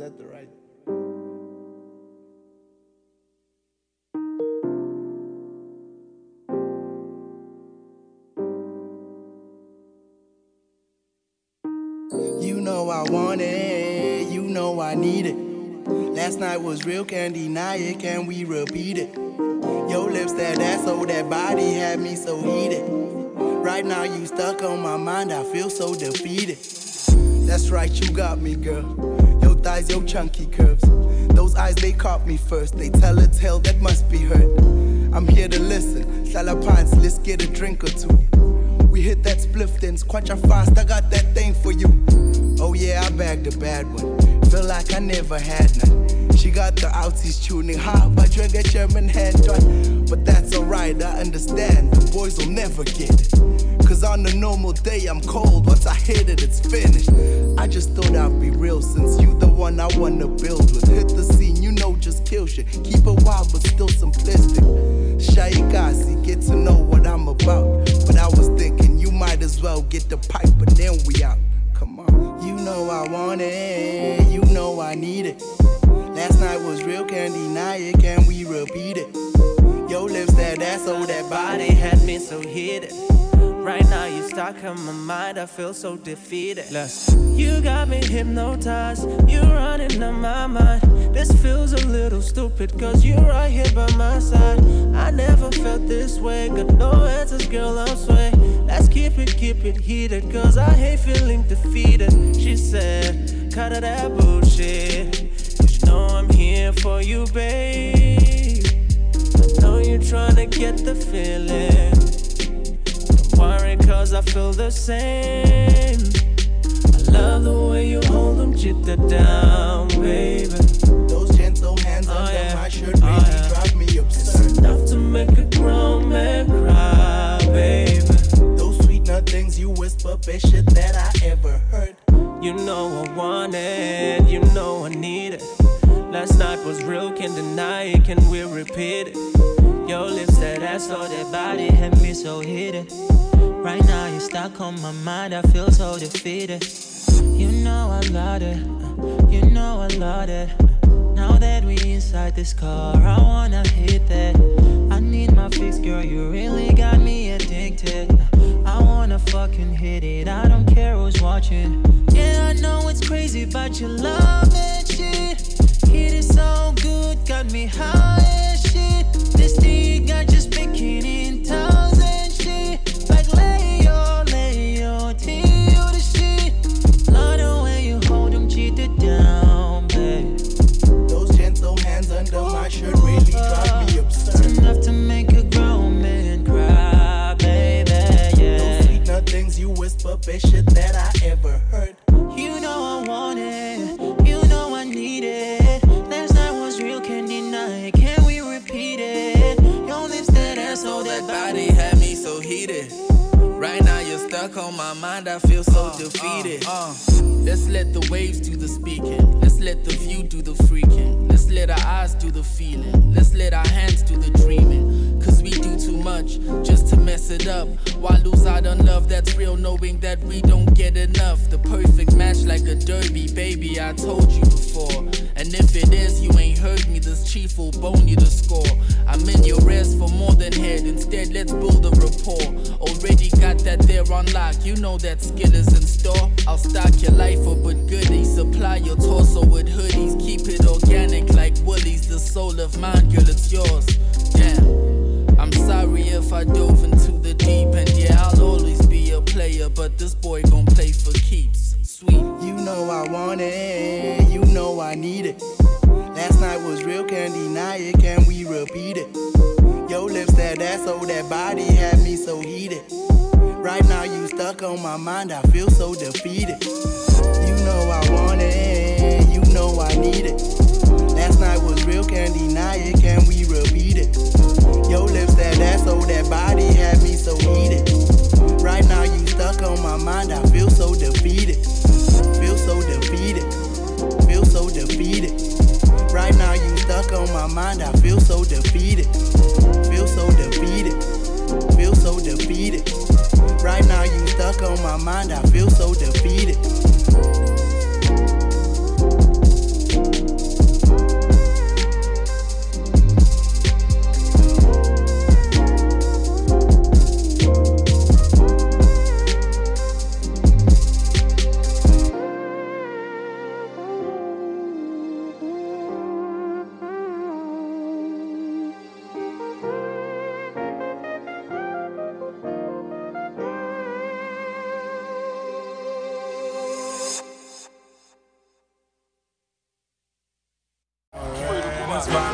that the right? You know I want it, you know I need it. Last night was real, can't deny it, can we repeat it? Your lips, that ass, oh, that body had me so heated. Right now you stuck on my mind, I feel so defeated. That's right, you got me, girl. Your thighs, your chunky curves. Those eyes, they caught me first. They tell a tale that must be heard. I'm here to listen. Salapans, let's get a drink or two. We hit that spliff, then squatch fast. I got that thing for you. Oh yeah, I bagged a bad one. Feel like I never had none. She got the outsies tuning hard, but drink a German hand on. But that's alright, I understand. The boys will never get it. Cause on a normal day I'm cold. Once I hit it, it's finished. I just thought I'd be real, since you the one I wanna build with. Hit the scene, you know, just kill shit. Keep it wild, but still simplistic. Shaikasi, get to know what I'm about. But I was thinking you might as well get the pipe, but then we out. Come on. You know I want it, you know I need it. Last night was real, can't deny it, can we repeat it? Your lips, that ass, oh, that body had me so heated. Right now you stuck on my mind, I feel so defeated. You got me hypnotized, you running on my mind. This feels a little stupid, cause you're right here by my side. I never felt this way, got no answers, girl, I'm sway. Let's keep it heated, cause I hate feeling defeated. She said, cut out that bullshit, cause you know I'm here for you, babe. I know you're trying to get the feeling. Worry, cause I feel the same. I love the way you hold them jitter down, baby. Those gentle hands under my shirt really drive me absurd. Enough to make a grown man cry, baby. Those sweet nothings you whisper, best shit that I ever heard. You know I want it, you know I need it. Last night was real, can't deny it, can we repeat it? Your lips, that ass, or that body had me so heated. Right now you're stuck on my mind, I feel so defeated. You know I love it, you know I love it. Now that we inside this car, I wanna hit that. I need my fix, girl, you really got me addicted. I wanna fucking hit it, I don't care who's watching. Yeah, I know it's crazy, but you love it, shit. Hit it so good, got me high as shit. This thing I just picking in thousand shit. Like lay your till the shit. Love the way you hold them cheated down, babe. Those gentle hands under my shirt really drive me absurd. Enough to make a grown man cry, baby, yeah. Those sweet nothings you whisper, best shit that I ever heard. You know I want it, you know I need it. Last night was real, can't deny it, can we repeat it? Your lips, that ass, oh, that body had me so heated. Right now you're stuck on my mind, I feel so defeated. Let's let the waves do the speaking. Let's let the view do the freaking. Let's let our eyes do the feeling. Let's let our hands do the dreaming. Cause we do too much just to mess it up. Why lose out on love that's real, knowing that we don't get enough? The perfect match like a derby, baby, I told you before. And if it is, you ain't heard me, this chief will bone you to score. I'm in your rest for more than head, instead let's build a rapport. Already got that there on lock, you know that skill is in store. I'll stock your life up with goodies, supply your torso with hoodies. Keep it organic like Woolies, the soul of mine, girl, it's yours. Damn, I'm sorry if I dove into the deep end. Yeah, I'll always be a player, but this boy gon' play for keeps. Sweet. You know I want it, you know I need it. Last night was real, can't deny it, can we repeat it? Your lips, that ass, oh, that body had me so heated. Right now you stuck on my mind, I feel so defeated. You know I want it, you know I need it. Last night was real, can't deny it, can we repeat it? Your lips, that ass, oh, that body had me so heated. Right now you stuck on my mind, I feel so defeated. Feel so defeated, feel so defeated. Right now you stuck on my mind, I feel so defeated. Feel so defeated, feel so defeated. Right now you stuck on my mind, I feel so defeated. That's fine.